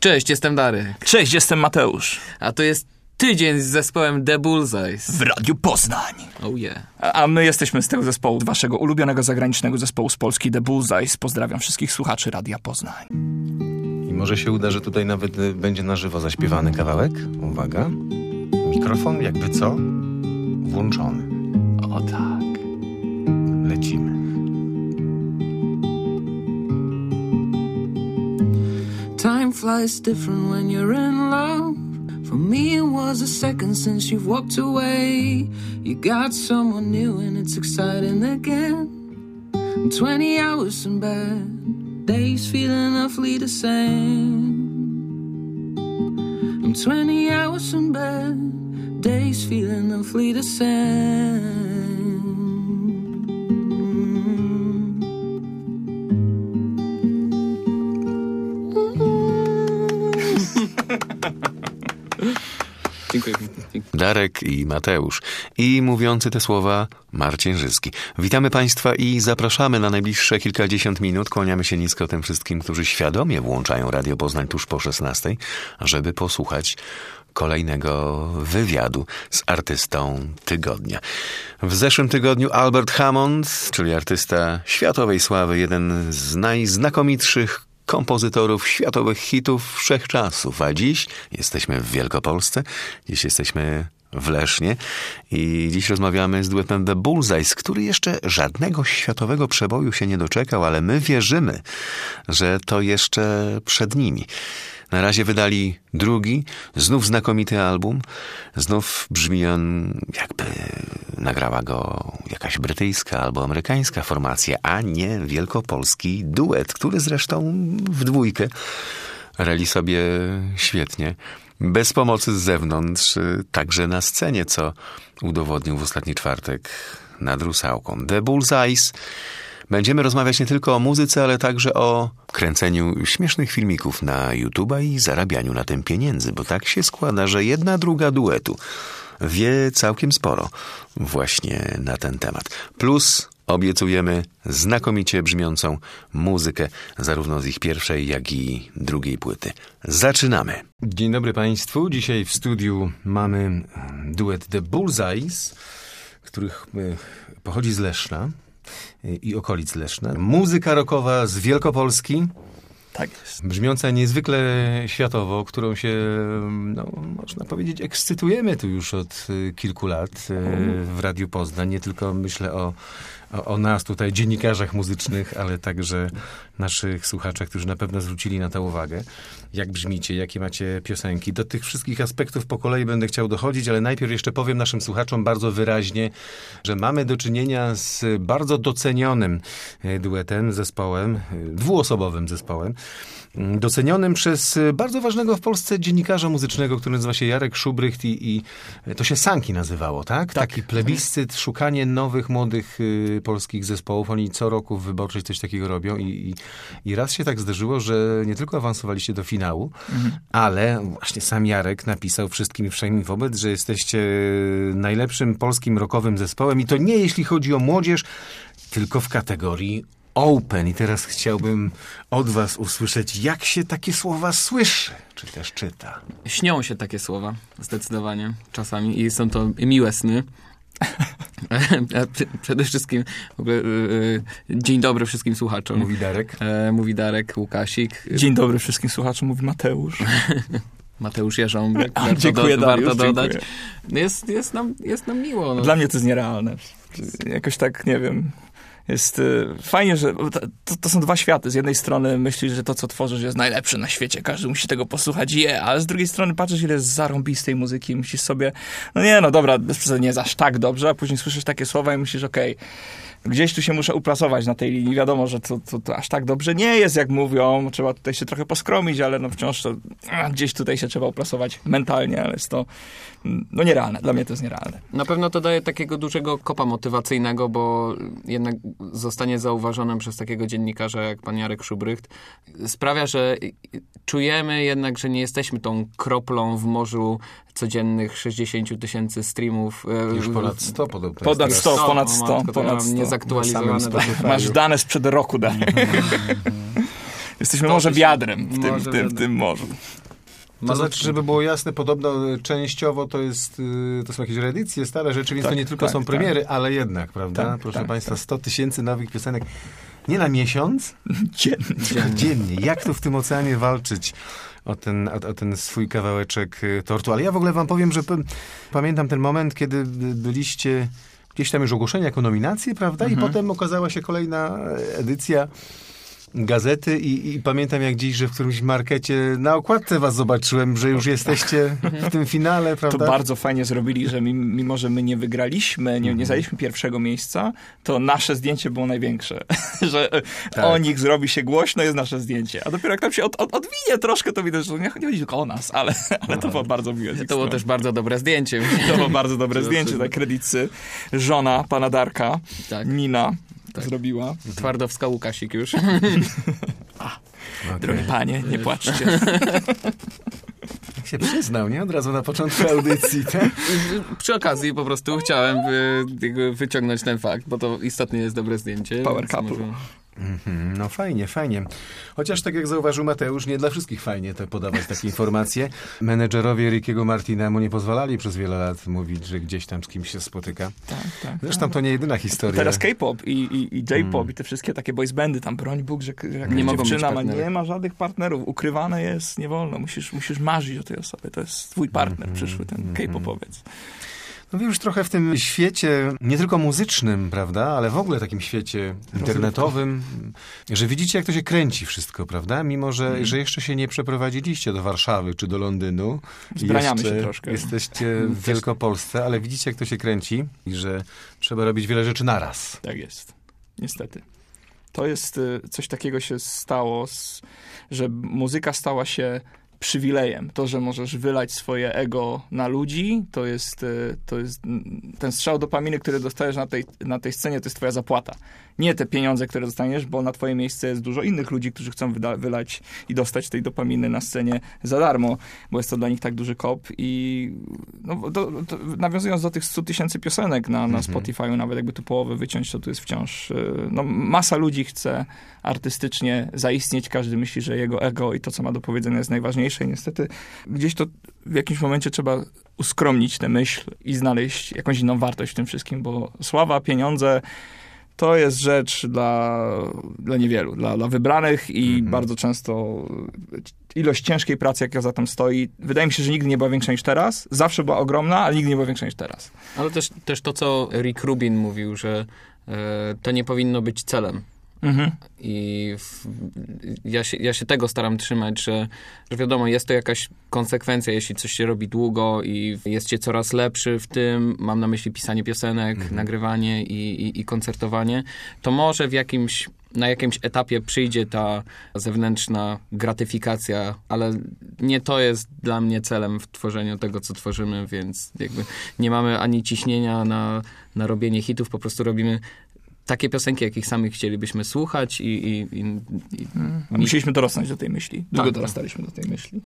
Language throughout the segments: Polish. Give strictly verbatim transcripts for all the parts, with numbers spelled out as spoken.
Cześć, jestem Darek. Cześć, jestem Mateusz. A to jest tydzień z zespołem The Bullseyes w Radiu Poznań. Oh yeah. A, a my jesteśmy z tego zespołu, waszego ulubionego zagranicznego zespołu z Polski, The Bullseyes. Pozdrawiam wszystkich słuchaczy Radia Poznań. I może się uda, że tutaj nawet y, będzie na żywo zaśpiewany kawałek. Uwaga. Mikrofon jakby co? Włączony. O tak. Lecimy. Time flies different when you're in love. For me it was a second since you've walked away. You got someone new and it's exciting again. Twenty hours in bed, days feeling awfully the same. I'm twenty hours in bed, days feeling awfully the same. Dziękuję. Darek i Mateusz. I mówiący te słowa Marcin Żyski. Witamy Państwa i zapraszamy na najbliższe kilkadziesiąt minut. Kłaniamy się nisko tym wszystkim, którzy świadomie włączają Radio Poznań tuż po szesnastej, żeby posłuchać kolejnego wywiadu z artystą tygodnia. W zeszłym tygodniu Albert Hammond, czyli artysta światowej sławy, jeden z najznakomitszych kompozytorów światowych hitów wszechczasów. A dziś jesteśmy w Wielkopolsce, dziś jesteśmy w Lesznie i dziś rozmawiamy z duetem The Bullseyes, który jeszcze żadnego światowego przeboju się nie doczekał, ale my wierzymy, że to jeszcze przed nimi. Na razie wydali drugi, znów znakomity album. Znów brzmi on, jakby nagrała go jakaś brytyjska albo amerykańska formacja, a nie wielkopolski duet, który zresztą w dwójkę rali sobie świetnie. Bez pomocy z zewnątrz, także na scenie, co udowodnił w ostatni czwartek nad Rusałką. The Bullseyes. Będziemy rozmawiać nie tylko o muzyce, ale także o kręceniu śmiesznych filmików na YouTube'a i zarabianiu na tym pieniędzy, bo tak się składa, że jedna druga duetu wie całkiem sporo właśnie na ten temat. Plus obiecujemy znakomicie brzmiącą muzykę zarówno z ich pierwszej, jak i drugiej płyty. Zaczynamy! Dzień dobry Państwu. Dzisiaj w studiu mamy duet The Bullseyes, których pochodzi z Leszna i okolic Leszna. Muzyka rockowa z Wielkopolski. Tak jest. Brzmiąca niezwykle światowo, którą się, no, można powiedzieć, ekscytujemy tu już od kilku lat w Radiu Poznań. Nie tylko myślę o, o, o nas tutaj, dziennikarzach muzycznych, ale także naszych słuchaczach, którzy na pewno zwrócili na to uwagę. Jak brzmicie, jakie macie piosenki. Do tych wszystkich aspektów po kolei będę chciał dochodzić, ale najpierw jeszcze powiem naszym słuchaczom bardzo wyraźnie, że mamy do czynienia z bardzo docenionym duetem, zespołem, dwuosobowym zespołem, docenionym przez bardzo ważnego w Polsce dziennikarza muzycznego, który nazywa się Jarek Szubrycht i, i to się Sanki nazywało, tak? tak? Taki plebiscyt, szukanie nowych, młodych y, polskich zespołów. Oni co roku w Wyborczej coś takiego robią i, i, i raz się tak zdarzyło, że nie tylko awansowaliście do finału, mhm. ale właśnie sam Jarek napisał wszystkim i wszędzie wobec, że jesteście najlepszym polskim rockowym zespołem i to nie jeśli chodzi o młodzież, tylko w kategorii Open. I teraz chciałbym od was usłyszeć, jak się takie słowa słyszy, czy też czyta. Śnią się takie słowa, zdecydowanie, czasami i są to miłe sny. Przede wszystkim w ogóle, yy, dzień dobry wszystkim słuchaczom. Mówi Darek. E, mówi Darek, Łukasik. Dzień dobry wszystkim słuchaczom, mówi Mateusz. Mateusz Jarząbek. A, dziękuję, do, Dariusz, warto dodać. Dziękuję. Jest, jest, nam, jest nam miło. No. Dla mnie to jest nierealne. Jakoś tak, nie wiem... Jest y, fajnie, że to, to są dwa światy. Z jednej strony myślisz, że to, co tworzysz, jest najlepsze na świecie. Każdy musi tego posłuchać. Je, yeah. Ale z drugiej strony patrzysz, ile jest zarąbistej muzyki. Myślisz sobie, no nie, no dobra, bez przesady nie jest aż tak dobrze, a później słyszysz takie słowa i myślisz, okej, okay, gdzieś tu się muszę uplasować na tej linii. Wiadomo, że to, to, to aż tak dobrze nie jest, jak mówią. Trzeba tutaj się trochę poskromić, ale no wciąż to a, gdzieś tutaj się trzeba uplasować mentalnie, ale jest to no nierealne. Dla mnie to jest nierealne. Na pewno to daje takiego dużego kopa motywacyjnego, bo jednak zostanie zauważonym przez takiego dziennikarza jak pan Jarek Szubrycht. Sprawia, że czujemy jednak, że nie jesteśmy tą kroplą w morzu codziennych sześćdziesiąt tysięcy streamów. Już ponad sto podobno. Ponad sto, sto, ponad sto. Matko, ponad sto. Niezaktualizowane. Masz dane sprzed roku, Daniel. Jesteśmy może wiadrem w tym, Może w tym, w tym morzu. To znaczy, żeby było jasne, podobno częściowo to jest, to są jakieś reedycje, stare rzeczy, więc tak, to nie tylko tak, są premiery, tak. ale jednak, prawda? Tak, Proszę tak, Państwa, tak. sto tysięcy nowych piosenek. Nie na miesiąc, Dziennie. tylko dziennie. Jak tu w tym oceanie walczyć o ten, o, o ten swój kawałeczek tortu? Ale ja w ogóle wam powiem, że p- pamiętam ten moment, kiedy byliście gdzieś tam już ogłoszeni jako nominacje, prawda? Mhm. I potem okazała się kolejna edycja gazety i, i pamiętam jak dziś, że w którymś markecie na okładce was zobaczyłem, że już jesteście w tym finale, prawda? To bardzo fajnie zrobili, że mimo, że my nie wygraliśmy, nie, nie zajęliśmy pierwszego miejsca, to nasze zdjęcie było największe. Że Tak. o nich zrobi się głośno, jest nasze zdjęcie. A dopiero jak tam się od, od, odwinie troszkę, to widać, że nie, nie chodzi tylko o nas, ale, ale to było bardzo miłe. z ich To było strony. też bardzo dobre zdjęcie. To było bardzo dobre zdjęcie, tak, kredycy. Żona pana Darka, Tak. Nina, Tak. zrobiła. Twardowska Łukasik już. Drogie panie, nie płaczcie. Jak się przyznał, nie? Od razu na początku audycji, tak? Przy okazji po prostu chciałem wy, jakby wyciągnąć ten fakt, bo to istotnie jest dobre zdjęcie. Power więc couple. może- Mhm, no fajnie, fajnie. Chociaż tak jak zauważył Mateusz, nie dla wszystkich fajnie te podawać takie informacje. Menedżerowie Rickiego Martina mu nie pozwalali przez wiele lat mówić, że gdzieś tam z kimś się spotyka. Tak, tak. Zresztą to nie jedyna historia. Teraz K-pop i, i, i J-pop Mm. i te wszystkie takie boys bandy, tam broń Bóg, że jak Nie nie mogą dziewczyna mieć ma, partnerów. nie ma żadnych partnerów, ukrywane jest, nie wolno, musisz, musisz marzyć o tej osobie, to jest twój partner Mhm, przyszły, ten mhm. K-popowiec. No wy już trochę w tym świecie, nie tylko muzycznym, prawda, ale w ogóle takim świecie internetowym, że widzicie, jak to się kręci wszystko, prawda? Mimo, że, Mhm. że jeszcze się nie przeprowadziliście do Warszawy czy do Londynu. Zbraniamy jeszcze się troszkę. Jesteście w Wielkopolsce, ale widzicie, jak to się kręci i że trzeba robić wiele rzeczy naraz. Tak jest, niestety. To jest, y, coś takiego się stało, s- że muzyka stała się przywilejem. To, że możesz wylać swoje ego na ludzi, to jest, y, to jest mm, ten strzał dopaminy, który dostajesz na tej, na tej scenie, to jest twoja zapłata. Nie te pieniądze, które dostaniesz, bo na twoje miejsce jest dużo innych ludzi, którzy chcą wyda- wylać i dostać tej dopaminy na scenie za darmo, bo jest to dla nich tak duży kop i no, to, to, nawiązując do tych stu tysięcy piosenek na, na Spotify'u, nawet jakby tu połowę wyciąć, to tu jest wciąż y, no, masa ludzi chce artystycznie zaistnieć, każdy myśli, że jego ego i to, co ma do powiedzenia jest najważniejsze i niestety gdzieś to w jakimś momencie trzeba uskromnić tę myśl i znaleźć jakąś inną wartość w tym wszystkim, bo sława, pieniądze to jest rzecz dla, dla niewielu, dla, dla wybranych i Mhm. bardzo często ilość ciężkiej pracy, jaka za tym stoi, wydaje mi się, że nigdy nie była większa niż teraz. Zawsze była ogromna, ale nigdy nie była większa niż teraz. Ale też, też to, co Rick Rubin mówił, że e, to nie powinno być celem. Mhm. I w, ja, się, ja się tego staram trzymać, że, że wiadomo, jest to jakaś konsekwencja, jeśli coś się robi długo i jest się coraz lepszy w tym, mam na myśli pisanie piosenek, Mhm. nagrywanie i, i, i koncertowanie, to może w jakimś, na jakimś etapie przyjdzie ta zewnętrzna gratyfikacja, ale nie to jest dla mnie celem w tworzeniu tego, co tworzymy, więc jakby nie mamy ani ciśnienia na, na robienie hitów, po prostu robimy takie piosenki, jakich sami chcielibyśmy słuchać i... i, i, i A musieliśmy dorosnąć do tej myśli. Długo Tak. dorastaliśmy do tej myśli.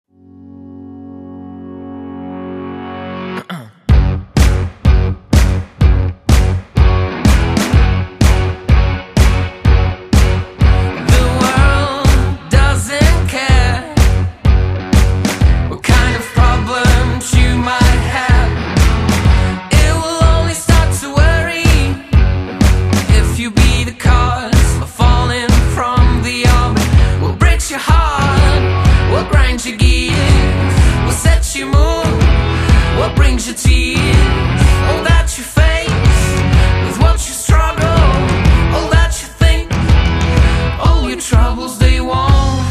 The world doesn't care what kind of problems you might have. It will only start to worry if you be the cause of falling from the orbit. What breaks your heart, what grinds your gears, what sets you move, what brings you tears. All that you face, with what you struggle, all that you think, all your troubles, they won't,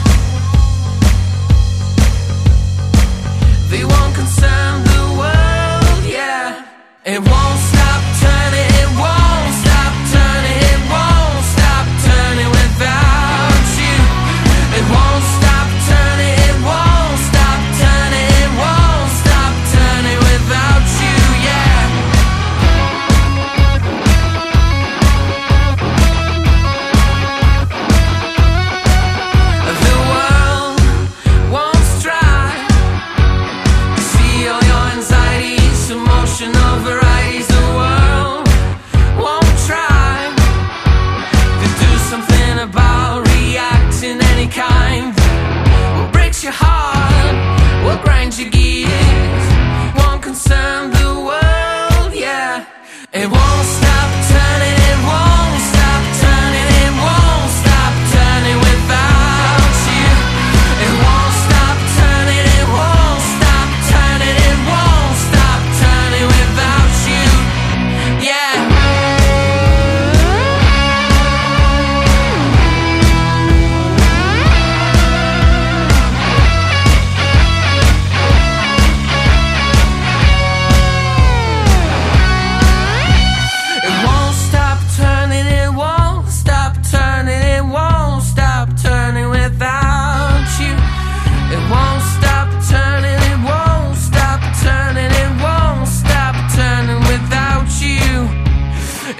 they won't concern the world, yeah. It won't stop turning, it won't stop turning, it won't stop turning without you. It won't stop turning, it won't stop turning, it won't stop turning without you, yeah.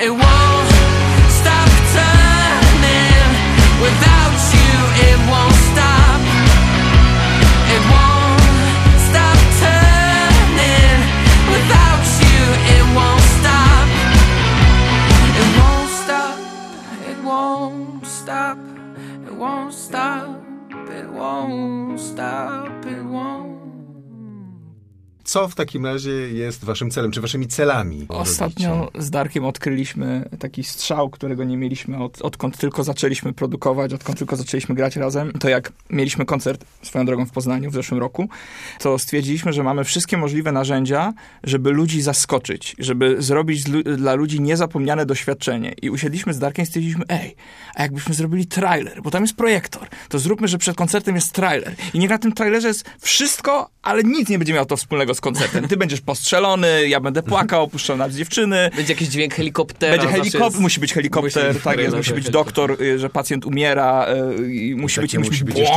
It won't stop turning. Without you, it won't stop. It won't stop turning. Without you, it won't stop. It won't stop. It won't stop. It won't stop. It won't stop. It won't. Co w takim razie jest waszym celem, czy waszymi celami? Ostatnio robicie? z Darkiem odkryliśmy taki strzał, którego nie mieliśmy od, odkąd tylko zaczęliśmy produkować, odkąd tylko zaczęliśmy grać razem. To jak mieliśmy koncert swoją drogą w Poznaniu w zeszłym roku, to stwierdziliśmy, że mamy wszystkie możliwe narzędzia, żeby ludzi zaskoczyć, żeby zrobić lu- dla ludzi niezapomniane doświadczenie. I usiedliśmy z Darkiem i stwierdziliśmy, ej, a jakbyśmy zrobili trailer, bo tam jest projektor, to zróbmy, że przed koncertem jest trailer. I niech na tym trailerze jest wszystko, ale nic nie będzie miało to wspólnego z koncertem. Ty będziesz postrzelony, ja będę płakał, puszczony z dziewczyny. Będzie jakiś dźwięk helikoptera. Będzie helikopter, musi być helikopter, musi być tak jest, trailer, musi być tak, doktor, y, że pacjent umiera, y, i musi tak, być, nie musi musi być, być jeszcze-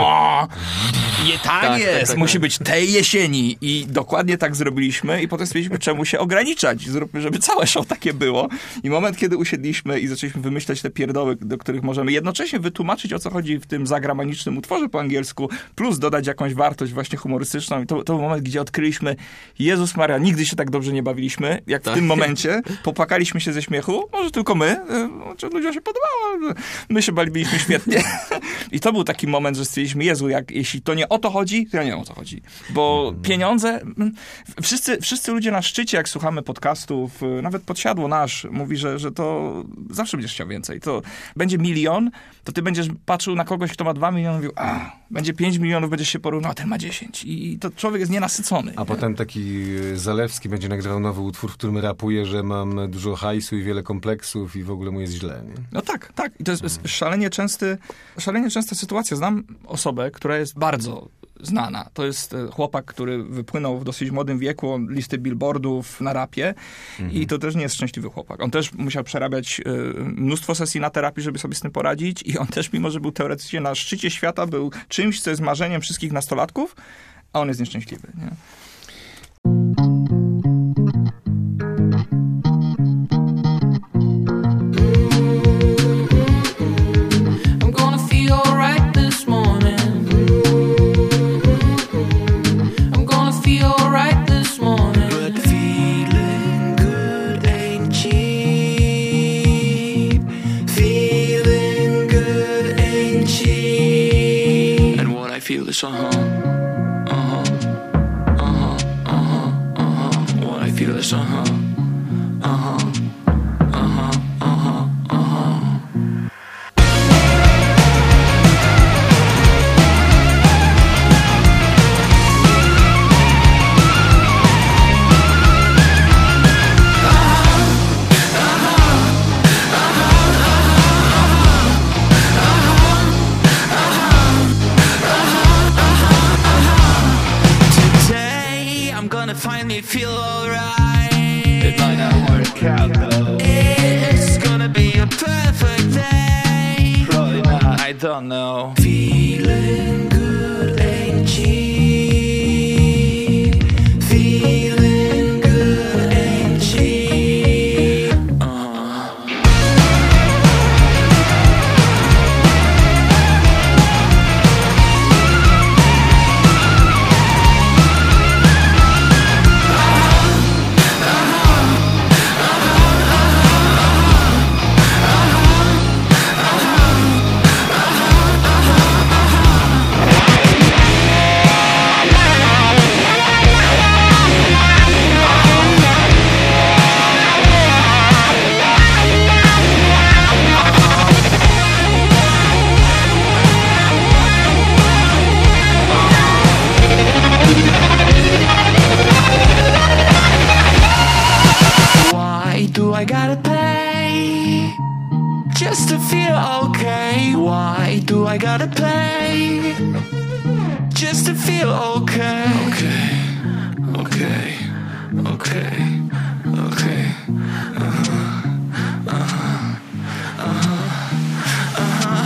Je, tak, Tak, jest, tak, tak, musi tak. być tej jesieni i dokładnie tak zrobiliśmy i potem stwierdziliśmy, czemu się ograniczać, zróbmy, żeby całe show takie było. I moment, kiedy usiedliśmy i zaczęliśmy wymyślać te pierdoły, do których możemy jednocześnie wytłumaczyć, o co chodzi w tym zagramanicznym utworze po angielsku, plus dodać jakąś wartość właśnie humorystyczną i to, to był moment, gdzie odkryliśmy, Jezus Maria, nigdy się tak dobrze nie bawiliśmy, jak Tak. w tym momencie. Popłakaliśmy się ze śmiechu, może tylko my, czy ludziom się podobało, my się bawiliśmy świetnie. I to był taki moment, że stwierdziliśmy, Jezu, jak, jeśli to nie o to chodzi, to ja nie wiem, o co chodzi. Bo pieniądze, wszyscy, wszyscy ludzie na szczycie, jak słuchamy podcastów, nawet Podsiadło nasz mówi, że, że to zawsze będziesz chciał więcej. To będzie milion, to ty będziesz patrzył na kogoś, kto ma dwa miliony i mówił, a, będzie pięć milionów, będziesz się porównał, a ten ma dziesięć. I to człowiek jest nienasycony. A potem taki Zalewski będzie nagrywał nowy utwór, w którym rapuje, że mam dużo hajsu i wiele kompleksów i w ogóle mu jest źle, nie? No tak, tak. I to jest szalenie częsty, szalenie częsta sytuacja. Znam osobę, która jest bardzo znana. To jest e, chłopak, który wypłynął w dosyć młodym wieku, on listy billboardów na rapie mhm. i to też nie jest szczęśliwy chłopak. On też musiał przerabiać e, mnóstwo sesji na terapii, żeby sobie z tym poradzić i on też, mimo że był teoretycznie na szczycie świata, był czymś, co jest marzeniem wszystkich nastolatków, a on jest nieszczęśliwy, nie? I'm gonna feel alright this morning. I'm gonna feel alright this morning. But feeling good ain't cheap. Feeling good ain't cheap. And what I feel is uh-huh. Uh-huh. Uh-huh. Uh-huh. Uh-huh. What I feel is uh-huh. Uh-huh. Uh-huh. Uh-huh. Uh-huh. Today I'm gonna finally feel alright. It might not work out though. It's gonna be a perfect day. Probably not. I don't know. Feeling good ain't cheap. Feeling good ain't cheap. Uh-huh. Why do I gotta pay just to feel okay? Why do I gotta pay just to feel okay? Okay, okay, okay, okay. Uh-huh. Uh-huh. Uh-huh. Uh-huh.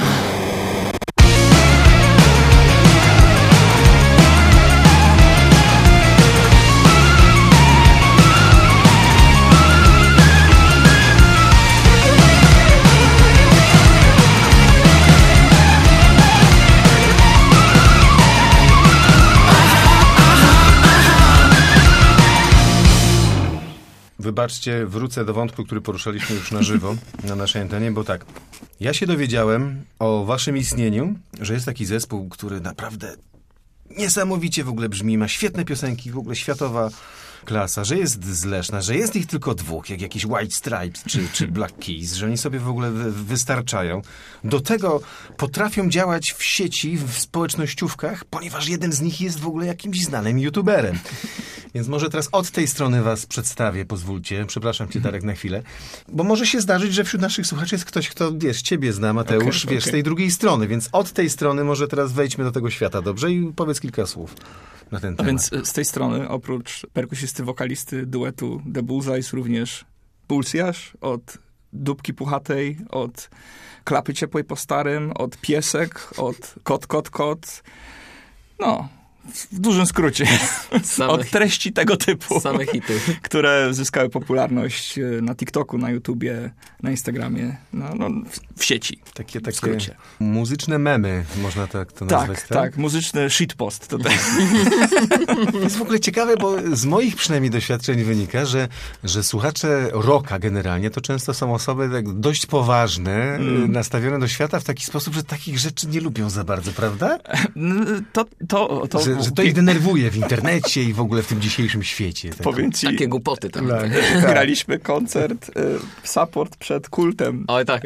wybaczcie, wrócę do wątku, który poruszaliśmy już na żywo na naszej antenie, bo tak, ja się dowiedziałem o waszym istnieniu, że jest taki zespół, który naprawdę niesamowicie w ogóle brzmi, ma świetne piosenki, w ogóle światowa klasa, że jest z Leszna, że jest ich tylko dwóch, jak jakieś White Stripes czy, czy Black Keys, że oni sobie w ogóle wy, wystarczają. Do tego potrafią działać w sieci, w społecznościówkach, ponieważ jeden z nich jest w ogóle jakimś znanym youtuberem. Więc może teraz od tej strony was przedstawię, pozwólcie. Przepraszam cię, Darek, na chwilę. Bo może się zdarzyć, że wśród naszych słuchaczy jest ktoś, kto, wiesz, ciebie zna, Mateusz, okay, wiesz, okay. z tej drugiej strony. Więc od tej strony może teraz wejdźmy do tego świata, dobrze? I powiedz kilka słów na ten temat. A więc z tej strony, oprócz perkusisty, wokalisty duetu The Bullseyes, również pulsjarz od dupki puchatej, od klapy ciepłej po starym, od piesek, od kot, kot, kot. No... W dużym skrócie. Same, od treści tego typu. Same hity. Które zyskały popularność na TikToku, na YouTubie, na Instagramie, no, no, w, w sieci. Takie, takie muzyczne memy, można tak to nazwać. Tak, tak, tak. Muzyczny shitpost. To, tak. To jest w ogóle ciekawe, bo z moich przynajmniej doświadczeń wynika, że, że słuchacze rocka generalnie to często są osoby tak dość poważne, mm. nastawione do świata w taki sposób, że takich rzeczy nie lubią za bardzo, prawda? To, to, to Że, że to ich denerwuje w internecie i w ogóle w tym dzisiejszym świecie. Tak. Powiem ci, takie głupoty tam. Tak, graliśmy koncert, y, support przed kultem. Oj, tak.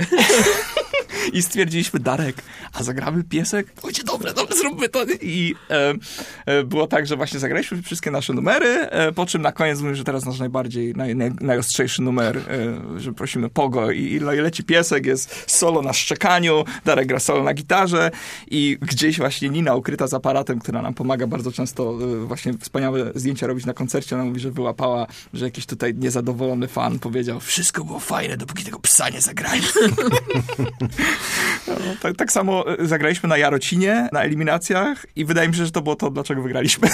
I stwierdziliśmy, Darek, a zagramy piesek? Ojcie, dobre, dobre, zróbmy to. I e, e, było tak, że właśnie zagraliśmy wszystkie nasze numery, e, po czym na koniec mówię, że teraz nasz najbardziej, naj, naj, najostrzejszy numer, e, że prosimy Pogo i, i leci piesek, jest solo na szczekaniu, Darek gra solo na gitarze i gdzieś właśnie Nina ukryta z aparatem, która nam pomaga bardzo często e, właśnie wspaniałe zdjęcia robić na koncercie, ona mówi, że wyłapała, że jakiś tutaj niezadowolony fan powiedział, wszystko było fajne, dopóki tego psa nie zagrali. No, tak, tak samo zagraliśmy na Jarocinie, na eliminacjach i wydaje mi się, że to było to, dlaczego wygraliśmy.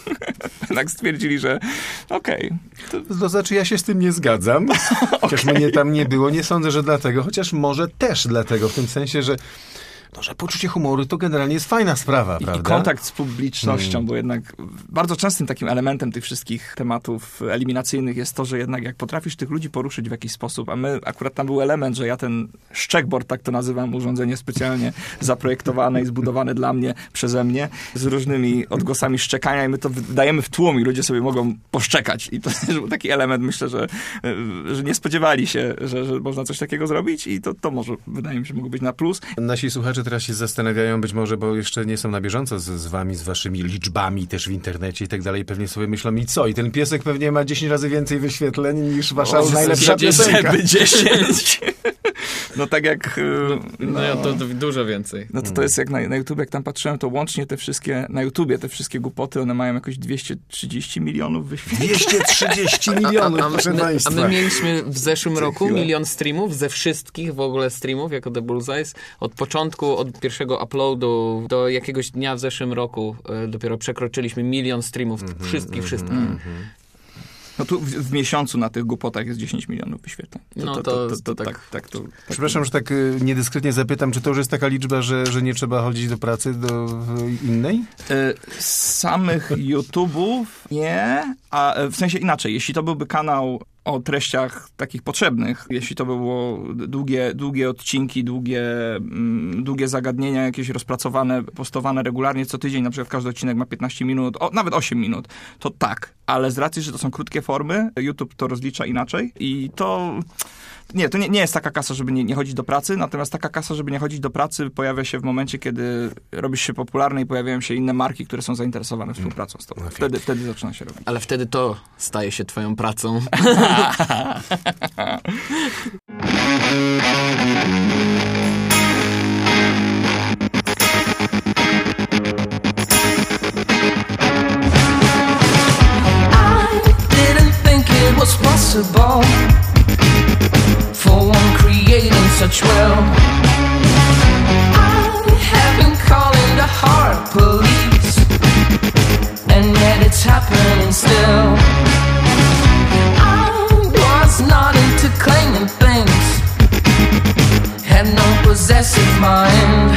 Tak stwierdzili, że okej. Okay. To... to znaczy, ja się z tym nie zgadzam. Chociaż okay. mnie tam nie było, nie sądzę, że dlatego, chociaż może też dlatego, w tym sensie, że no, że poczucie humoru to generalnie jest fajna sprawa, I, prawda? I kontakt z publicznością, hmm. bo jednak bardzo częstym takim elementem tych wszystkich tematów eliminacyjnych jest to, że jednak jak potrafisz tych ludzi poruszyć w jakiś sposób, a my, akurat tam był element, że ja ten szczekboard, tak to nazywam, urządzenie specjalnie zaprojektowane i zbudowane dla mnie, przeze mnie, z różnymi odgłosami szczekania i my to dajemy w tłum i ludzie sobie mogą poszczekać. I to był taki element, myślę, że, że nie spodziewali się, że, że można coś takiego zrobić i to, to może, wydaje mi się, mogło być na plus. Nasi słuchacze teraz się zastanawiają być może, bo jeszcze nie są na bieżąco z, z wami, z waszymi liczbami też w internecie i tak dalej. Pewnie sobie myślą, i co? I ten piesek pewnie ma dziesięć razy więcej wyświetleń niż wasza o, najlepsza piosenka. Żeby dziesięć. No tak jak... No, no ja to dużo więcej. No to to jest jak na, na YouTube, jak tam patrzyłem, to łącznie te wszystkie, na YouTubie te wszystkie głupoty, one mają jakoś dwieście trzydzieści milionów wyświetleń. dwieście trzydzieści milionów, a, a, a, proszę my, państwa. A my mieliśmy w zeszłym roku milion streamów, ze wszystkich w ogóle streamów, jako The Bullseyes. Od początku, od pierwszego uploadu do jakiegoś dnia w zeszłym roku e, dopiero przekroczyliśmy milion streamów. Mm-hmm, wszystkich, mm-hmm, wszystkich. Mm-hmm. No tu w, w miesiącu na tych głupotach jest dziesięć milionów wyświetleń. To, no to, to, to, to, to tak. tak, tak to, Przepraszam, że tak y, niedyskretnie zapytam, czy to już jest taka liczba, że, że nie trzeba chodzić do pracy, do y, innej? Y, samych YouTube'ów nie, a w sensie inaczej. Jeśli to byłby kanał o treściach takich potrzebnych. Jeśli to by było długie, długie odcinki, długie, mm, długie zagadnienia, jakieś rozpracowane, postowane regularnie co tydzień, na przykład każdy odcinek ma piętnaście minut, o, nawet osiem minut, to tak. Ale z racji, że to są krótkie formy, YouTube to rozlicza inaczej i to... Nie, to nie, nie jest taka kasa, żeby nie, nie chodzić do pracy, natomiast taka kasa, żeby nie chodzić do pracy, pojawia się w momencie, kiedy robisz się popularny i pojawiają się inne marki, które są zainteresowane współpracą z tobą. Okay. Wtedy, wtedy zaczyna się robić. Ale wtedy to staje się twoją pracą. I didn't think it was possible for one creating such wealth. I have been calling the heart police, and yet it's happening still. I was not into claiming things, had no possessive mind.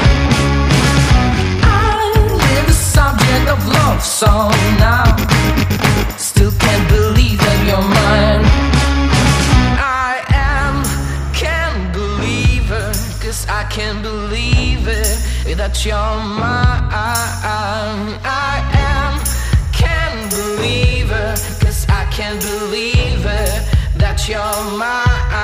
I live the subject of love song now, still can't believe that you're mine. can't believe it, that you're mine. I am, can't believe it, cause I can't believe it, that you're mine.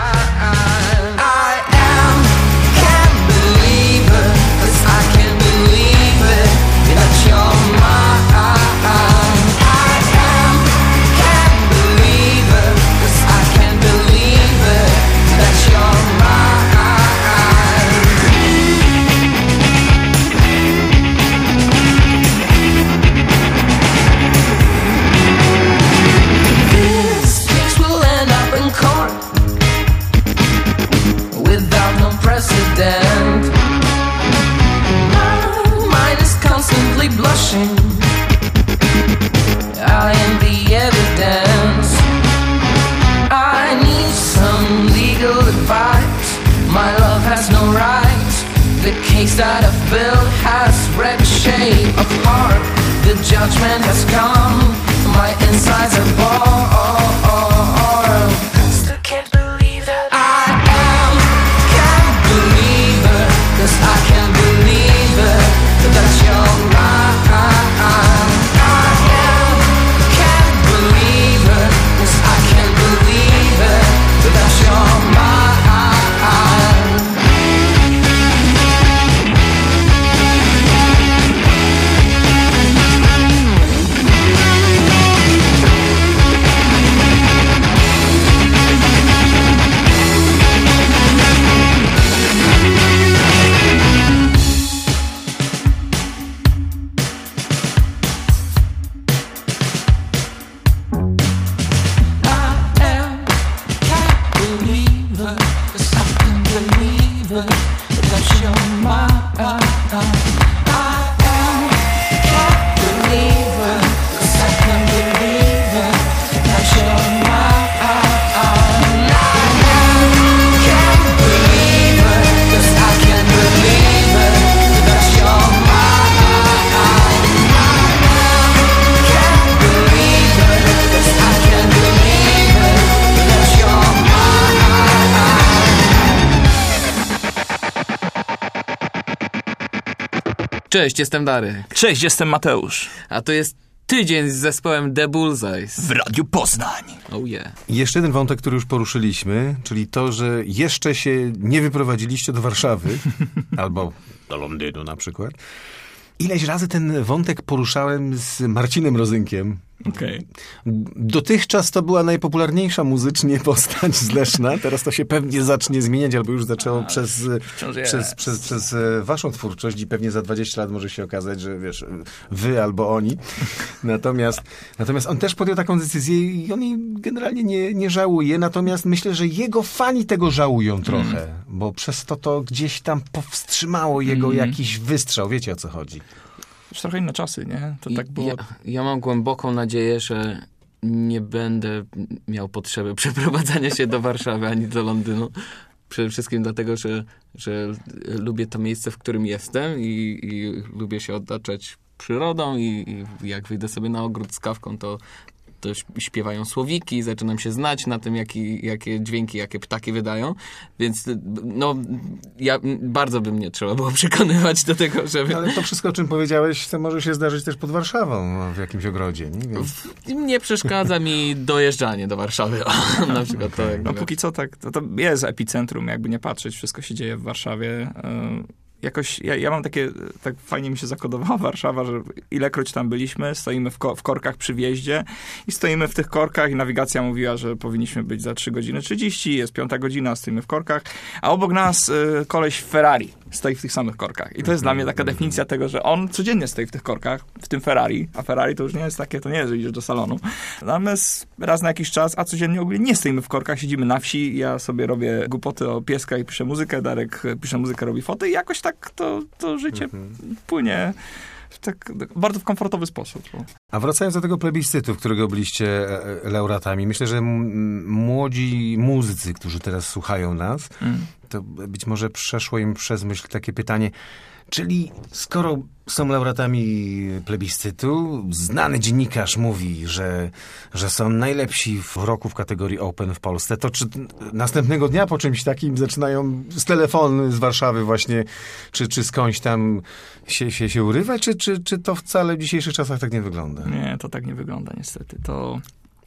I am, can't believe it, cause I can't believe it, that you're mine. I am, can't believe it, cause I can't believe it, that you're mine. This case will end up in court without no precedent. My mind is constantly blushing. I am the evidence. I need some legal advice. My love has no right. The case that I've built has ricochet of heart. The judgment has come. My insides are born. Still can't believe that I am. Can't believe it, cause I can't believe it, that you're mine. I am. Can't believe it, cause I can't believe it, that you're mine. Cześć, jestem Darek. Cześć, jestem Mateusz. A to jest tydzień z zespołem The Bullseyes W Radiu Poznań. Oh yeah. Jeszcze jeden wątek, który już poruszyliśmy, czyli to, że jeszcze się nie wyprowadziliście do Warszawy, albo do Londynu na przykład. Ileś razy ten wątek poruszałem z Marcinem Rozynkiem. Okej. Dotychczas to była najpopularniejsza muzycznie postać z Leszna. Teraz to się pewnie zacznie zmieniać, albo już zaczęło A, przez, przez, przez, przez waszą twórczość i pewnie za dwadzieścia lat może się okazać, że wiesz, wy albo oni. Natomiast, natomiast on też podjął taką decyzję i on jej generalnie nie, nie żałuje. Natomiast myślę, że jego fani tego żałują trochę, mm. bo przez to to gdzieś tam powstrzymało jego mm. jakiś wystrzał. Wiecie, o co chodzi. Już trochę inne czasy, nie? To tak było... Ja, ja mam głęboką nadzieję, że nie będę miał potrzeby przeprowadzania się do Warszawy ani do Londynu. Przede wszystkim dlatego, że, że lubię to miejsce, w którym jestem i, i lubię się otaczać przyrodą i, i jak wyjdę sobie na ogród z kawką, to to śpiewają słowiki, zaczynam się znać na tym, jaki, jakie dźwięki, jakie ptaki wydają, więc no, ja, bardzo by mnie trzeba było przekonywać do tego, żeby... Ale to wszystko, o czym powiedziałeś, to może się zdarzyć też pod Warszawą, w jakimś ogrodzie, nie? Więc... Nie przeszkadza mi dojeżdżanie do Warszawy, o, na przykład. Okay. To jakby... No póki co tak, to, to jest epicentrum, jakby nie patrzeć, wszystko się dzieje w Warszawie. Jakoś, ja, ja mam takie, tak fajnie mi się zakodowała Warszawa, że ilekroć tam byliśmy, stoimy w, ko- w korkach przy wjeździe i stoimy w tych korkach i nawigacja mówiła, że powinniśmy być za trzy godziny trzydzieści, jest piąta godzina, stoimy w korkach, a obok nas y, koleś w Ferrari stoi w tych samych korkach. I to jest dla mnie taka definicja tego, że on codziennie stoi w tych korkach, w tym Ferrari, a Ferrari to już nie jest takie, to nie jest, że idziesz do salonu. Natomiast raz na jakiś czas, a codziennie ogólnie nie stoimy w korkach, siedzimy na wsi, ja sobie robię głupoty o pieskach i piszę muzykę, Darek pisze muzykę, robi foty i jakoś tak to, to życie mhm. płynie w tak bardzo w komfortowy sposób. A wracając do tego plebiscytu, w którego byliście laureatami, myślę, że m- młodzi muzycy, którzy teraz słuchają nas, mm. to być może przeszło im przez myśl takie pytanie, czyli skoro są laureatami plebiscytu, znany dziennikarz mówi, że, że są najlepsi w roku w kategorii Open w Polsce, to czy następnego dnia po czymś takim zaczynają z telefonu z Warszawy właśnie, czy, czy skądś tam się, się, się urywać, czy, czy, czy to wcale w dzisiejszych czasach tak nie wygląda? Nie, to tak nie wygląda niestety. To,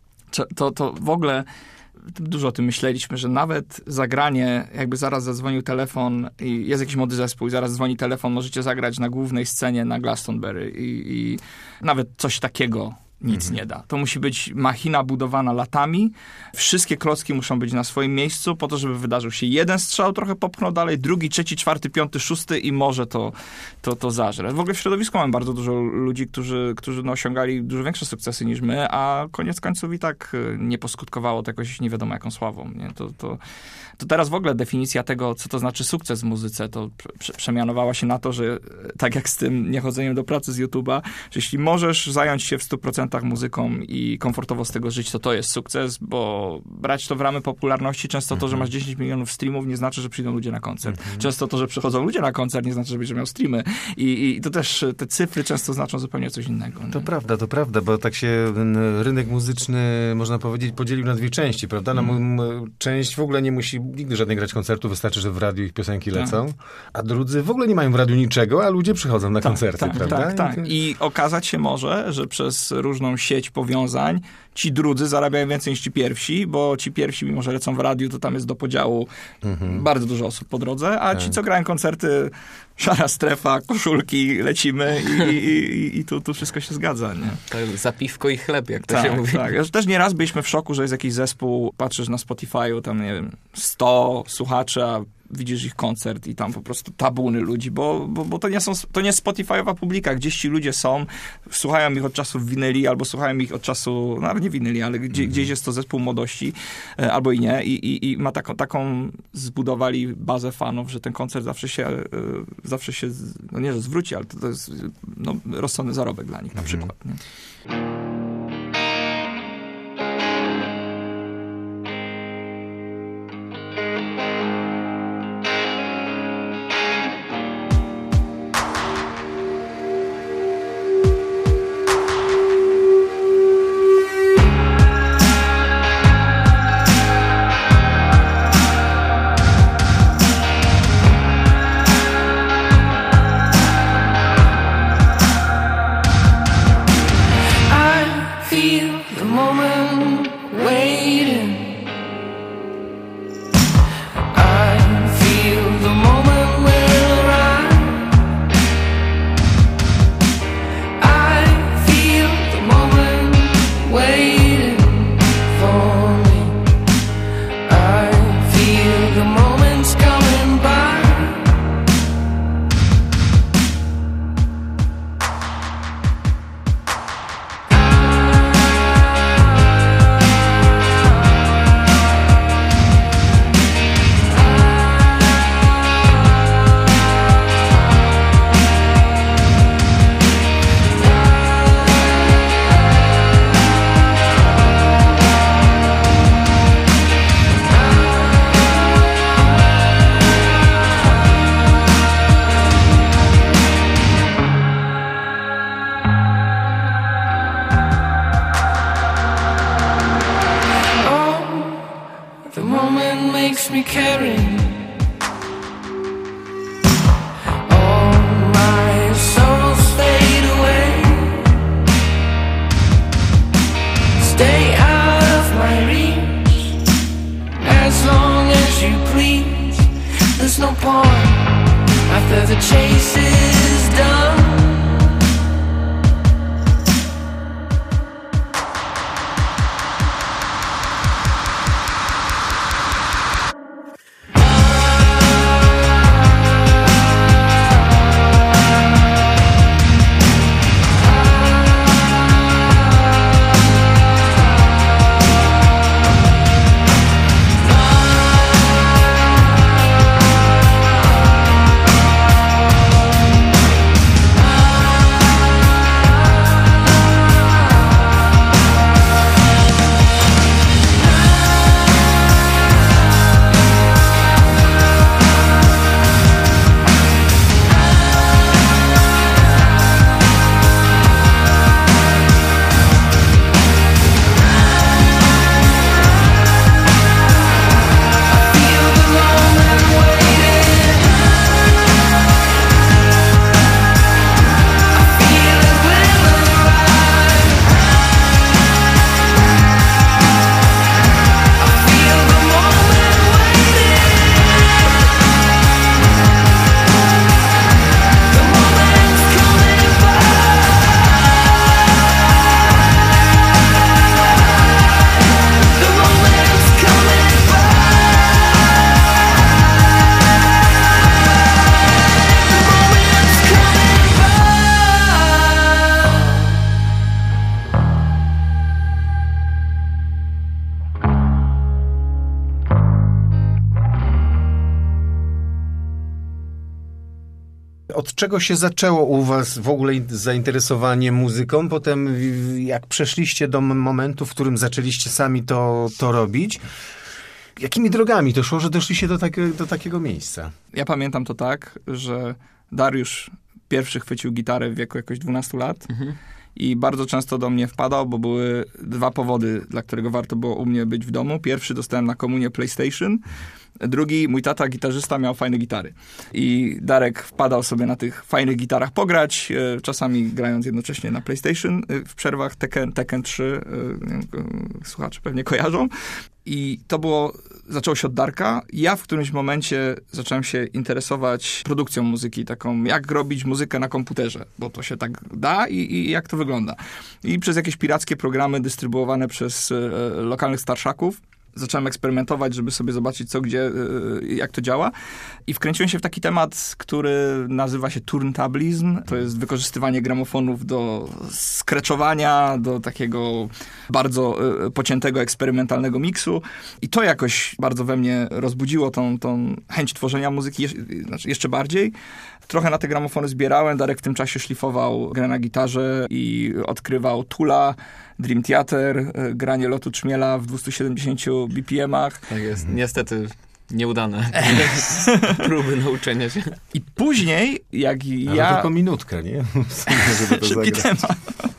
to, to w ogóle... Dużo o tym myśleliśmy, że nawet zagranie, jakby zaraz zadzwonił telefon i jest jakiś młody zespół i zaraz dzwoni telefon, możecie zagrać na głównej scenie na Glastonbury i, i nawet coś takiego nic mhm. nie da. To musi być machina budowana latami. Wszystkie klocki muszą być na swoim miejscu po to, żeby wydarzył się jeden strzał, trochę popchnął dalej, drugi, trzeci, czwarty, piąty, szósty i może to, to, to zażre. W ogóle w środowisku mamy bardzo dużo ludzi, którzy, którzy no, osiągali dużo większe sukcesy niż my, a koniec końców i tak nie poskutkowało to jakoś nie wiadomo jaką sławą. Nie? To, to, to teraz w ogóle definicja tego, co to znaczy sukces w muzyce, to prze, przemianowała się na to, że tak jak z tym niechodzeniem do pracy z YouTube'a, że jeśli możesz zająć się w stu procentach muzyką i komfortowo z tego żyć, to to jest sukces, bo brać to w ramy popularności, często to, że masz dziesięć milionów streamów, nie znaczy, że przyjdą ludzie na koncert. Mm-hmm. Często to, że przychodzą ludzie na koncert, nie znaczy, że będziesz miał streamy. I, i to też, te cyfry często znaczą zupełnie coś innego. Nie? To prawda, to prawda, bo tak się ten rynek muzyczny, można powiedzieć, podzielił na dwie części, prawda? Na mm. m- część w ogóle nie musi nigdy żadnej grać koncertu, wystarczy, że w radiu ich piosenki lecą, tak. a drudzy w ogóle nie mają w radiu niczego, a ludzie przychodzą na tak, koncerty, tak, prawda? Tak, tak. I, to... I okazać się może, że przez różną sieć powiązań ci drudzy zarabiają więcej niż ci pierwsi, bo ci pierwsi, mimo że lecą w radiu, to tam jest do podziału mm-hmm. bardzo dużo osób po drodze, a tak. ci, co grają koncerty, szara strefa, koszulki, lecimy i, i, i, i tu, tu wszystko się zgadza, nie? Tak, za piwko i chleb, jak to tak, się mówi. Tak, też nieraz byliśmy w szoku, że jest jakiś zespół, patrzysz na Spotify'u, tam nie wiem, sto słuchaczy, a widzisz ich koncert i tam po prostu tabuny ludzi, bo, bo, bo to nie są, to nie jest Spotify'owa publika, gdzieś ci ludzie są, słuchają ich od czasu winyli, albo słuchają ich od czasu, no nawet nie winyli, ale gdzie, mm. gdzieś jest to zespół młodości, albo i nie, i, i, i ma taką, taką, zbudowali bazę fanów, że ten koncert zawsze się, zawsze się, no nie, że zwróci, ale to, to jest no, rozsądny zarobek dla nich na przykład. Mm. Nie? od czego się zaczęło u was w ogóle zainteresowanie muzyką? Potem jak przeszliście do momentu, w którym zaczęliście sami to, to robić, jakimi drogami to szło, że doszliście do, takie, do takiego miejsca? Ja pamiętam to tak, że Dariusz pierwszy chwycił gitarę w wieku jakoś dwunastu lat mhm. i bardzo często do mnie wpadał, bo były dwa powody, dla którego warto było u mnie być w domu. Pierwszy, dostałem na komunię PlayStation. Drugi, mój tata, gitarzysta, miał fajne gitary. I Darek wpadał sobie na tych fajnych gitarach pograć, czasami grając jednocześnie na PlayStation w przerwach. Tekken, Tekken trzy, słuchacze pewnie kojarzą. I to było, zaczęło się od Darka. Ja w którymś momencie zacząłem się interesować produkcją muzyki, taką jak robić muzykę na komputerze, bo to się tak da i, i jak to wygląda. I przez jakieś pirackie programy dystrybuowane przez e, lokalnych starszaków zacząłem eksperymentować, żeby sobie zobaczyć co, gdzie, jak to działa. I wkręciłem się w taki temat, który nazywa się turntablizm. To jest wykorzystywanie gramofonów do skreczowania, do takiego bardzo pociętego, eksperymentalnego miksu. I to jakoś bardzo we mnie rozbudziło tą, tą chęć tworzenia muzyki znaczy jeszcze bardziej. Trochę na te gramofony zbierałem. Darek w tym czasie szlifował grę na gitarze i odkrywał Tula, Dream Theater, granie lotu trzmiela w dwieście siedemdziesiąt B P M-ach. Tak jest. Niestety nieudane próby nauczenia się. I później, jak Ale ja... tylko minutkę, nie? Szybki temat.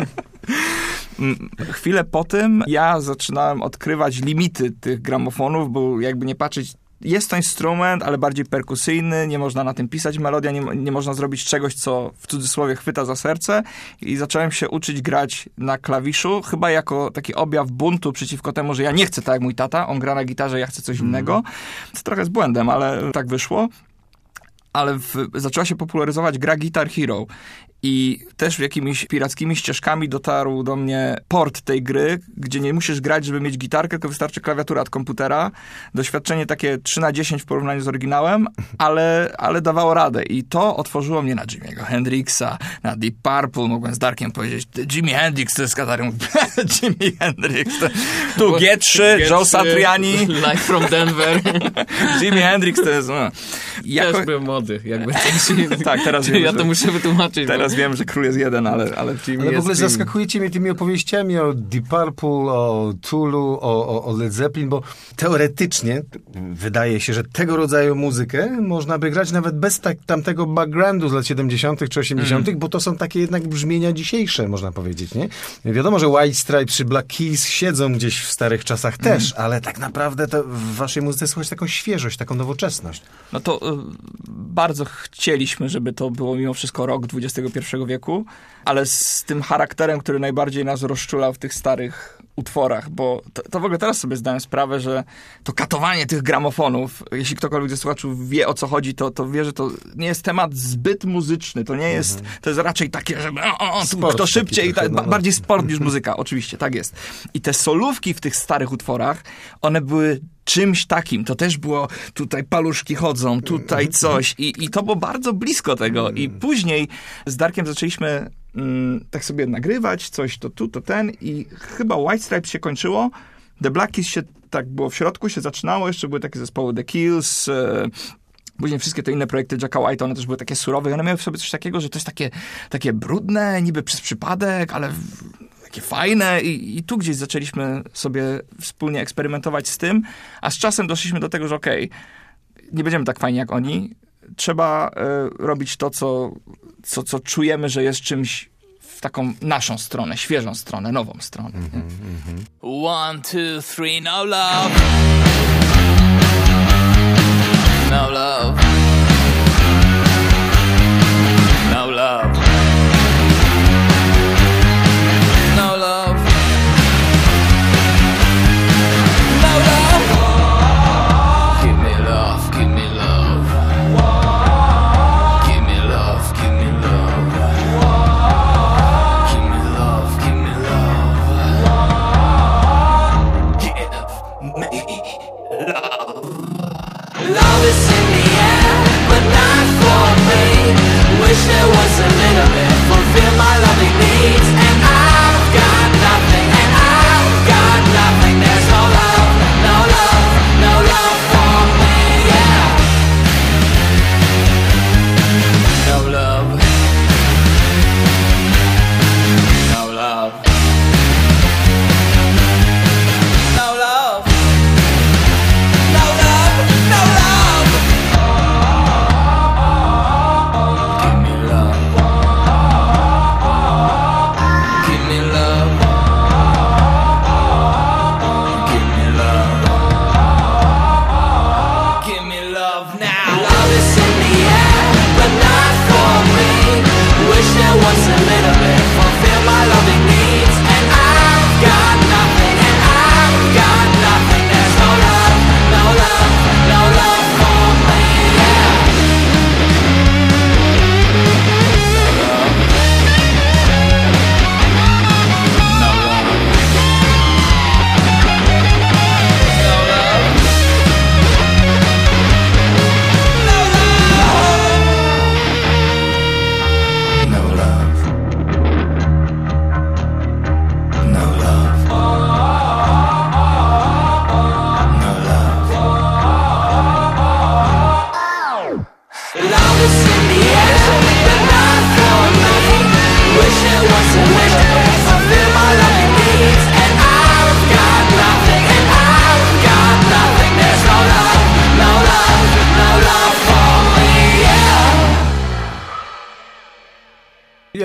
Chwilę po tym ja zaczynałem odkrywać limity tych gramofonów, bo jakby nie patrzeć, jest to instrument, ale bardziej perkusyjny, nie można na tym pisać melodia, nie, nie można zrobić czegoś, co w cudzysłowie chwyta za serce i zacząłem się uczyć grać na klawiszu, chyba jako taki objaw buntu przeciwko temu, że ja nie chcę tak jak mój tata, on gra na gitarze, ja chcę coś mm. innego. To trochę z błędem, ale tak wyszło. Ale w, zaczęła się popularyzować gra Guitar Hero i też jakimiś pirackimi ścieżkami dotarł do mnie port tej gry, gdzie nie musisz grać, żeby mieć gitarkę, tylko wystarczy klawiatura od komputera. Doświadczenie takie trzy na dziesięć w porównaniu z oryginałem, ale, ale dawało radę i to otworzyło mnie na Jimiego Hendrixa, na Deep Purple. Mogłem z Darkiem powiedzieć, Jimi Hendrix to jest katarem. Jimi Hendrix to... Tu G trzy, Joe Satriani. Live from Denver. Jimi Hendrix to jest... No. Jako... Też byłem młody, jakby. Tak, teraz wiem, ja to że... muszę wytłumaczyć. Teraz bo... wiem, że król jest jeden, ale, ale Jimmy Ale w ogóle jest zaskakujecie mnie tymi opowieściami o Deep Purple, o Tulu, o, o, o Led Zeppelin, bo teoretycznie wydaje się, że tego rodzaju muzykę można by grać nawet bez tak, tamtego backgroundu z lat siedemdziesiątych czy osiemdziesiątych, mm. bo to są takie jednak brzmienia dzisiejsze, można powiedzieć, nie? Wiadomo, że White Stripes czy Black Keys siedzą gdzieś w starych czasach mm. też, ale tak naprawdę to w waszej muzyce słychać taką świeżość, taką nowoczesność. No to y, bardzo chcieliśmy, żeby to było mimo wszystko rok dwudziestego pierwszego wieku, ale z tym charakterem, który najbardziej nas rozczulał w tych starych utworach, bo to, to w ogóle teraz sobie zdałem sprawę, że to katowanie tych gramofonów, jeśli ktokolwiek ze słuchaczów wie, o co chodzi, to, to wie, że to nie jest temat zbyt muzyczny, to nie jest, mhm. to jest raczej takie, żeby o, o, tu, kto szybciej, ta, no, bardziej sport niż muzyka, oczywiście, tak jest. I te solówki w tych starych utworach, one były czymś takim. To też było, tutaj paluszki chodzą, tutaj coś. I, i to było bardzo blisko tego. I później z Darkiem zaczęliśmy mm, tak sobie nagrywać, coś to tu, to ten i chyba White Stripes się kończyło. The Black Keys się tak było w środku, się zaczynało. Jeszcze były takie zespoły The Kills, e, później wszystkie te inne projekty Jacka White'a, one też były takie surowe. I one miały w sobie coś takiego, że to jest takie, takie brudne, niby przez przypadek, ale... takie fajne i, i tu gdzieś zaczęliśmy sobie wspólnie eksperymentować z tym, a z czasem doszliśmy do tego, że okej, okay, nie będziemy tak fajni jak oni, trzeba y, robić to, co, co, co czujemy, że jest czymś w taką naszą stronę, świeżą stronę, nową stronę. Mm-hmm, mm-hmm. One, two, three, no love. No love. No love. No love. No love. Give me love, give me love. Give me love, give me love. Give me love, give me love. Give me love. Love is in the air.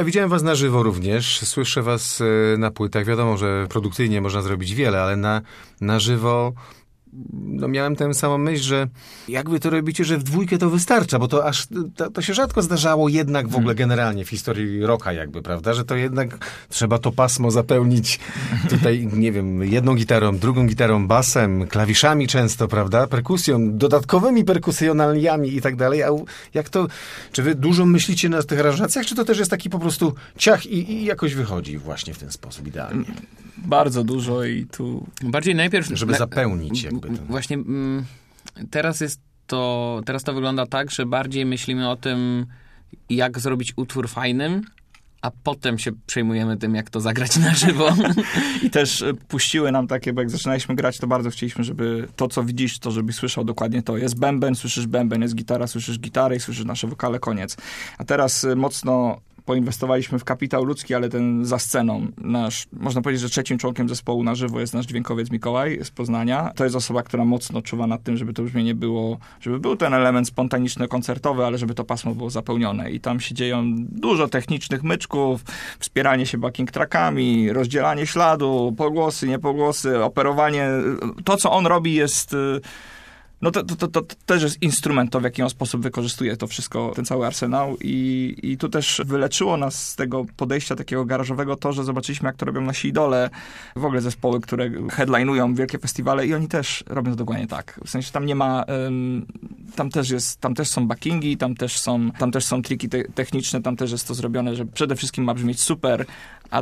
widziałem was na żywo również, słyszę was na płytach. Wiadomo, że produkcyjnie można zrobić wiele, ale na, na żywo no miałem tę samą myśl, że jak wy to robicie, że w dwójkę to wystarcza, bo to aż to, to się rzadko zdarzało jednak w ogóle generalnie w historii rocka jakby, prawda, że to jednak trzeba to pasmo zapełnić tutaj, nie wiem, jedną gitarą, drugą gitarą, basem, klawiszami często, prawda, perkusją, dodatkowymi perkusjonaliami i tak dalej. A jak to, czy wy dużo myślicie na tych aranżacjach, czy to też jest taki po prostu ciach i, i jakoś wychodzi właśnie w ten sposób idealnie? Bardzo dużo i tu... Bardziej najpierw... Żeby na, zapełnić jakby ten... Właśnie mm, teraz jest to... Teraz to wygląda tak, że bardziej myślimy o tym, jak zrobić utwór fajnym, a potem się przejmujemy tym, jak to zagrać na żywo. I też puściły nam takie, bo jak zaczynaliśmy grać, to bardzo chcieliśmy, żeby to, co widzisz, to żebyś słyszał dokładnie to. Jest bęben, słyszysz bęben, jest gitara, słyszysz gitarę i słyszysz nasze wokale, koniec. A teraz mocno poinwestowaliśmy w kapitał ludzki, ale ten za sceną. Nasz, można powiedzieć, że trzecim członkiem zespołu na żywo jest nasz dźwiękowiec Mikołaj z Poznania. To jest osoba, która mocno czuwa nad tym, żeby to brzmienie było, żeby był ten element spontaniczny, koncertowy, ale żeby to pasmo było zapełnione. I tam się dzieją dużo technicznych myczków, wspieranie się backing trackami, rozdzielanie śladu, pogłosy, niepogłosy, operowanie. To, co on robi, jest... No to, to, to, to też jest instrument, to w jaki on sposób wykorzystuje to wszystko, ten cały arsenał i, i tu też wyleczyło nas z tego podejścia takiego garażowego to, że zobaczyliśmy, jak to robią nasi idole, w ogóle zespoły, które headlinują wielkie festiwale i oni też robią to dokładnie tak. W sensie tam nie ma, um, tam też jest, tam też są backingi, tam też są, tam też są triki te- techniczne, tam też jest to zrobione, że przede wszystkim ma brzmieć super, a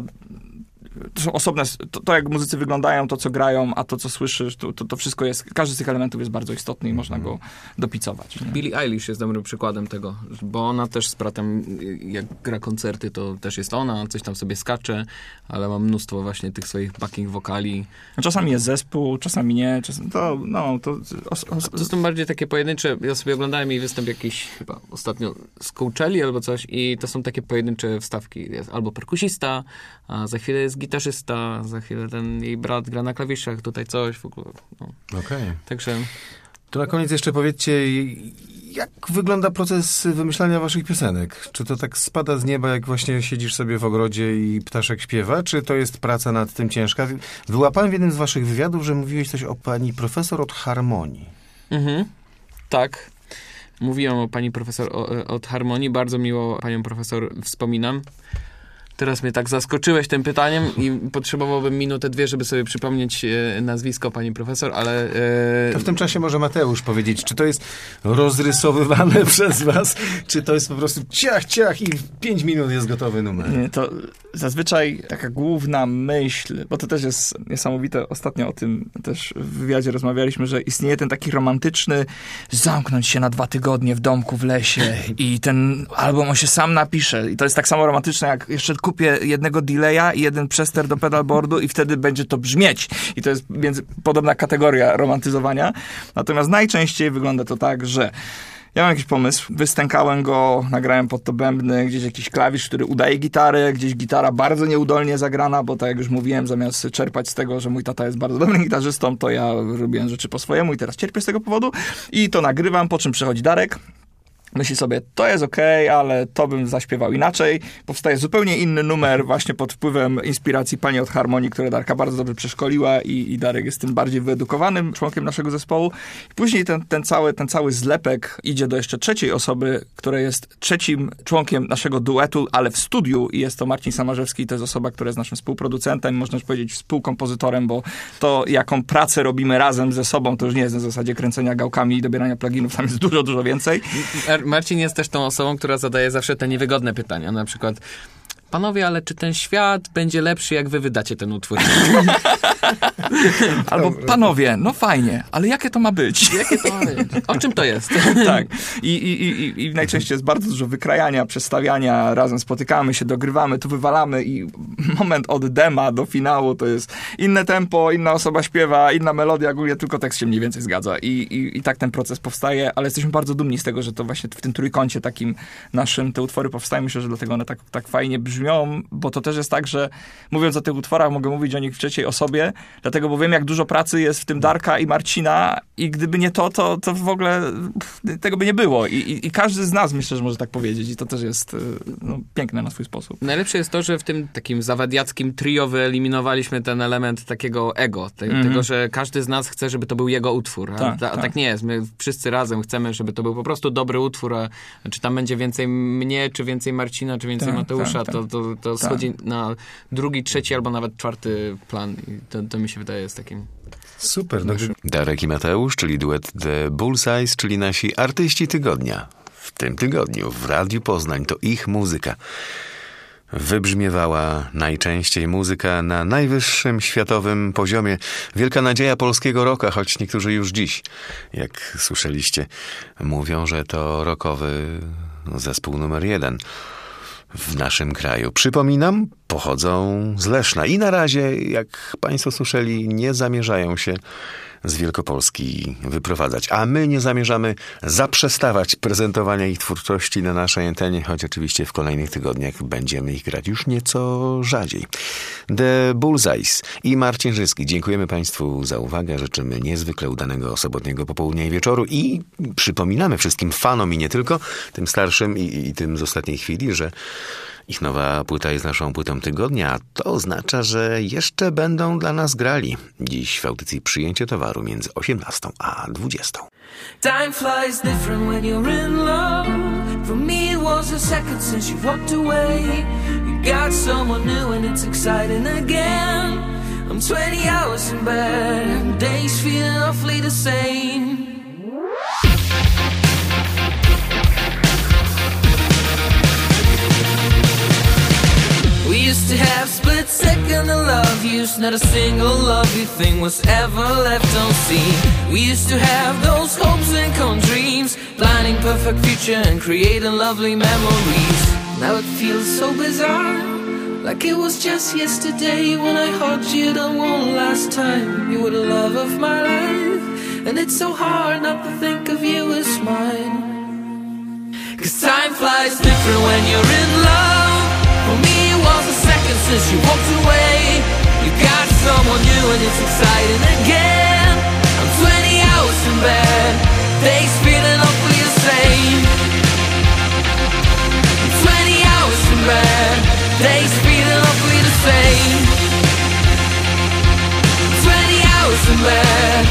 to są osobne, to, to jak muzycy wyglądają, to co grają, a to co słyszysz, to, to, to wszystko jest, każdy z tych elementów jest bardzo istotny i można go dopicować. Nie? Billie Eilish jest dobrym przykładem tego, bo ona też z bratem, jak gra koncerty, to też jest ona, coś tam sobie skacze, ale ma mnóstwo właśnie tych swoich backing wokali. Czasami jest zespół, czasami nie, czasami to, no, to... Os, os, to są bardziej takie pojedyncze, ja sobie oglądałem jej występ jakiś, chyba ostatnio z Coachelli albo coś i to są takie pojedyncze wstawki. Jest albo perkusista, a za chwilę jest gitarzysta, za chwilę ten jej brat gra na klawiszach, tutaj coś w ogóle. No. Okej. Okay. Także... To na koniec jeszcze powiedzcie, jak wygląda proces wymyślania waszych piosenek? Czy to tak spada z nieba, jak właśnie siedzisz sobie w ogrodzie i ptaszek śpiewa? Czy to jest praca nad tym ciężka? Wyłapałem w jednym z waszych wywiadów, że mówiłeś coś o pani profesor od harmonii. Mhm, tak. Mówiłem o pani profesor o, od harmonii. Bardzo miło panią profesor wspominam. Teraz mnie tak zaskoczyłeś tym pytaniem i potrzebowałbym minutę, dwie, żeby sobie przypomnieć e, nazwisko pani profesor, ale... E... To w tym czasie może Mateusz powiedzieć, czy to jest rozrysowywane przez was, czy to jest po prostu ciach, ciach i w pięć minut jest gotowy numer. Nie, to zazwyczaj taka główna myśl, bo to też jest niesamowite, ostatnio o tym też w wywiadzie rozmawialiśmy, że istnieje ten taki romantyczny zamknąć się na dwa tygodnie w domku w lesie i ten album on się sam napisze i to jest tak samo romantyczne, jak jeszcze kupię jednego delaya i jeden przester do pedalboardu i wtedy będzie to brzmieć. I to jest między, podobna kategoria romantyzowania. Natomiast najczęściej wygląda to tak, że ja mam jakiś pomysł, wystękałem go, nagrałem pod to bębny, gdzieś jakiś klawisz, który udaje gitarę, gdzieś gitara bardzo nieudolnie zagrana, bo tak jak już mówiłem, zamiast czerpać z tego, że mój tata jest bardzo dobrym gitarzystą, to ja robiłem rzeczy po swojemu i teraz cierpię z tego powodu. I to nagrywam, po czym przychodzi Darek. Myśli sobie, to jest okej, okay, ale to bym zaśpiewał inaczej. Powstaje zupełnie inny numer właśnie pod wpływem inspiracji pani od harmonii, która Darka bardzo dobrze przeszkoliła i, i Darek jest tym bardziej wyedukowanym członkiem naszego zespołu. I później ten, ten, cały, ten cały zlepek idzie do jeszcze trzeciej osoby, która jest trzecim członkiem naszego duetu, ale w studiu i jest to Marcin Samarzewski. To jest osoba, która jest naszym współproducentem, można już powiedzieć współkompozytorem, bo to jaką pracę robimy razem ze sobą, to już nie jest na zasadzie kręcenia gałkami i dobierania pluginów, tam jest dużo, dużo więcej. Marcin jest też tą osobą, która zadaje zawsze te niewygodne pytania. Na przykład, panowie, ale czy ten świat będzie lepszy, jak wy wydacie ten utwór? Albo, panowie, no fajnie, ale jakie to ma być? Jakie to ma być? O czym to jest? Tak. I, i, i, I najczęściej jest bardzo dużo wykrajania, przestawiania, razem spotykamy się, dogrywamy, tu wywalamy i moment od dema do finału to jest inne tempo, inna osoba śpiewa, inna melodia, ogólnie tylko tekst się mniej więcej zgadza. I, i, i tak ten proces powstaje, ale jesteśmy bardzo dumni z tego, że to właśnie w tym trójkącie takim naszym te utwory powstają. Myślę, że dlatego one tak, tak fajnie brzmią brzmią, bo to też jest tak, że mówiąc o tych utworach, mogę mówić o nich w trzeciej osobie, dlatego, bo wiem, jak dużo pracy jest w tym Darka i Marcina i gdyby nie to, to, to w ogóle pff, tego by nie było. I, i, I każdy z nas, myślę, że może tak powiedzieć i to też jest no, piękne na swój sposób. Najlepsze jest to, że w tym takim zawadiackim trio wyeliminowaliśmy ten element takiego ego, te, mm-hmm. tego, że każdy z nas chce, żeby to był jego utwór. A, tak, ta, a tak. tak nie jest. My wszyscy razem chcemy, żeby to był po prostu dobry utwór, a czy tam będzie więcej mnie, czy więcej Marcina, czy więcej tak, Mateusza, tak, tak. to, to, to tak. schodzi na drugi, trzeci albo nawet czwarty plan. I to, to mi się wydaje jest takim... Super. No, Darek i Mateusz, czyli duet The Bullseyes, czyli nasi artyści tygodnia. W tym tygodniu w Radiu Poznań to ich muzyka wybrzmiewała najczęściej, muzyka na najwyższym światowym poziomie. Wielka nadzieja polskiego rocka, choć niektórzy już dziś, jak słyszeliście, mówią, że to rockowy zespół numer jeden w naszym kraju. Przypominam, pochodzą z Leszna i na razie, jak państwo słyszeli, nie zamierzają się z Wielkopolski wyprowadzać. A my nie zamierzamy zaprzestawać prezentowania ich twórczości na naszej antenie, choć oczywiście w kolejnych tygodniach będziemy ich grać już nieco rzadziej. The Bullseyes i Marcin Żyski. Dziękujemy państwu za uwagę. Życzymy niezwykle udanego sobotniego popołudnia i wieczoru i przypominamy wszystkim fanom i nie tylko, tym starszym i, i tym z ostatniej chwili, że ich nowa płyta jest naszą płytą tygodnia, a to oznacza, że jeszcze będą dla nas grali. Dziś w audycji Przyjęcie towaru między osiemnastą a dwudziestą. Time flies different when you're in love. For me it was a second since you walked away. You got someone new and it's exciting again. I'm twenty hours in bed, days feeling awfully the same. We used to have split second of love use. Not a single lovely thing was ever left unseen. We used to have those hopes and come dreams, planning perfect future and creating lovely memories. Now it feels so bizarre, like it was just yesterday when I hugged you the one last time. You were the love of my life, and it's so hard not to think of you as mine. 'Cause time flies different when you're in love. For me it was a second since you walked away. You got someone new and it's exciting again. I'm twenty hours in bed, days feeling awfully the same. I'm twenty hours in bed, days feeling awfully the same. twenty hours in bed.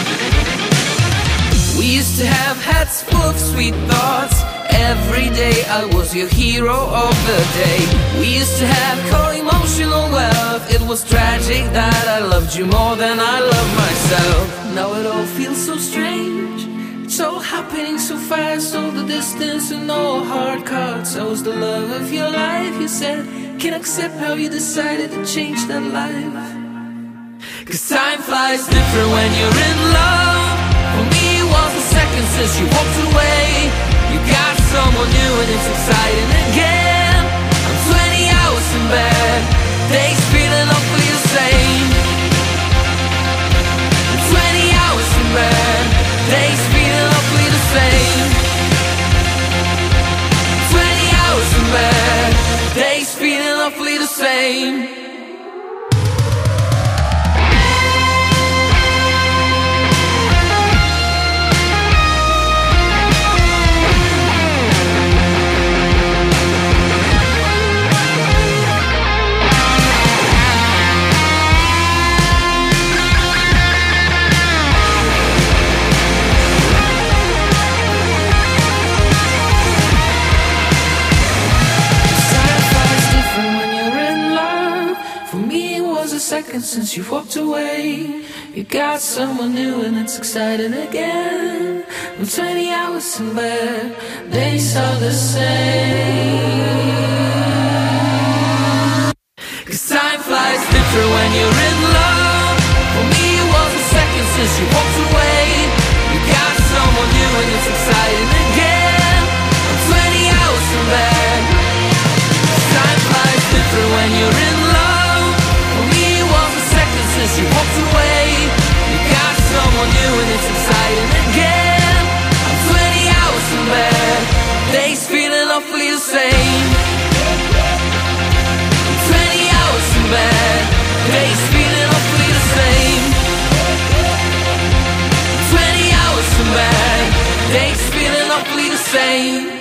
We used to have hats full of sweet thoughts. Every day I was your hero of the day. We used to have co-emotional wealth. It was tragic that I loved you more than I loved myself. Now it all feels so strange. It's all happening so fast. All the distance and no hard cards. I was the love of your life. You said, can't accept how you decided to change that life. 'Cause time flies different when you're in love. For me it was a second since you walked away. You got someone new and it's exciting again. I'm twenty hours in bed, days feeling awfully the same. I'm twenty hours in bed, days feeling awfully the same. twenty hours in bed, days feeling awfully the same. Second since you've walked away, you got someone new and it's exciting again. I'm twenty hours in bed, days are the same. 'Cause time flies different when you're in love. For me it was a second since you walked away. You got someone new and it's exciting again. I'm twenty hours in bed. Time flies different when you're in love. Since you walked away, you got someone new and it's exciting again. I'm twenty hours in bed, days feeling awfully the same. Days feeling awfully the same. Twenty hours from back. Days feeling awfully the same.